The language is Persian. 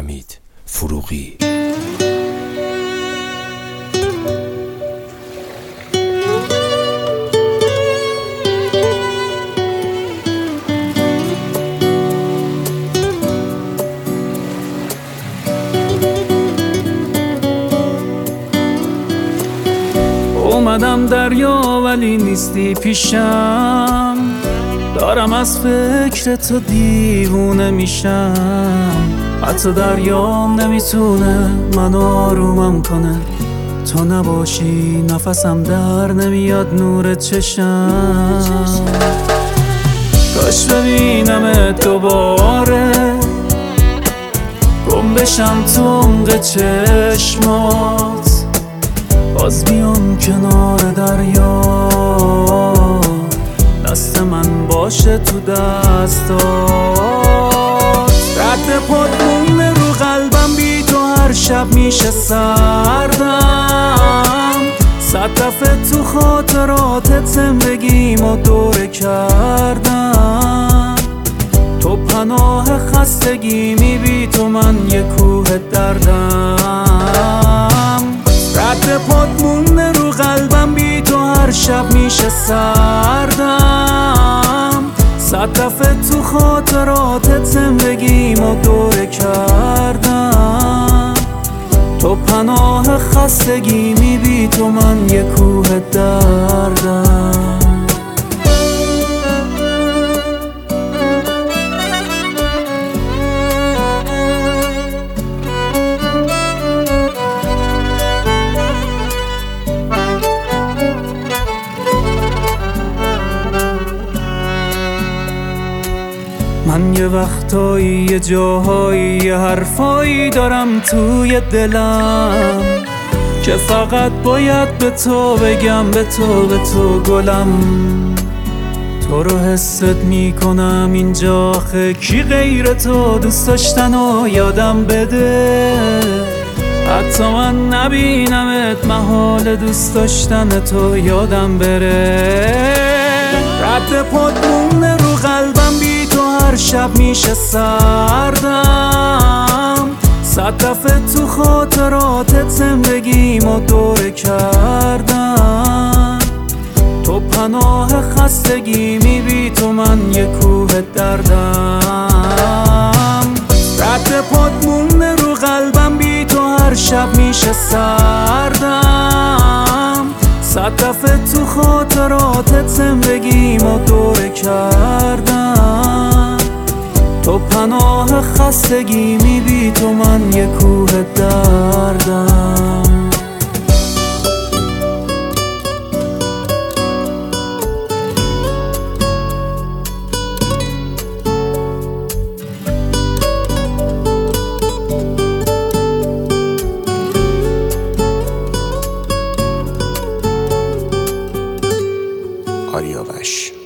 حمید فروغی. اومدم دریا ولی نیستی پیشم، دارم از فکر تو دیوونه میشم. حتی دریام نمیتونه من آرومم کنه، تو نباشی نفسم در نمیاد نور چشم. کاش ببینمت دوباره، گم بشم تو عمق چشمات، باز بیام کنار دریا، دست من باشه تو دستات. رد پات مونه رو قلبم، بی تو هر شب میشه سردم. 100 دفعه تو خاطرات زندگیمو دوره کردم. تو پناه خستگیمی، بی تو من یه کوه دردم. رد پات مونه رو قلبم، بی تو هر شب میشه سردم. 100 دفعه تو خاطرات زندگیمو دوره کردم. تو پناه خستگیمی، بی تو من یه کوه دردم. من یه وقتایی یه جاهایی یه حرفایی دارم توی دلم که فقط باید به تو بگم، به تو گلم. تو رو حست میکنم اینجا، کی غیر تو دوست داشتن و یادم بده. حتی من نبینمت محال دوست داشتن تو یادم بره. رد پات مونه رو قلبم، بی تو هر شب میشه سردم. 100 دفعه تو خاطرات زندگیمو دوره کردم. تو پناه خستگیمی، بی تو من یه کوه دردم. رد پات مونه رو قلبم، بی تو هر شب میشه سردم. 100 دفعه تو خاطرات زندگیمو دوره کردم. تو پناه خستگیمی، بی تو من یه کوه دردم. آریابش.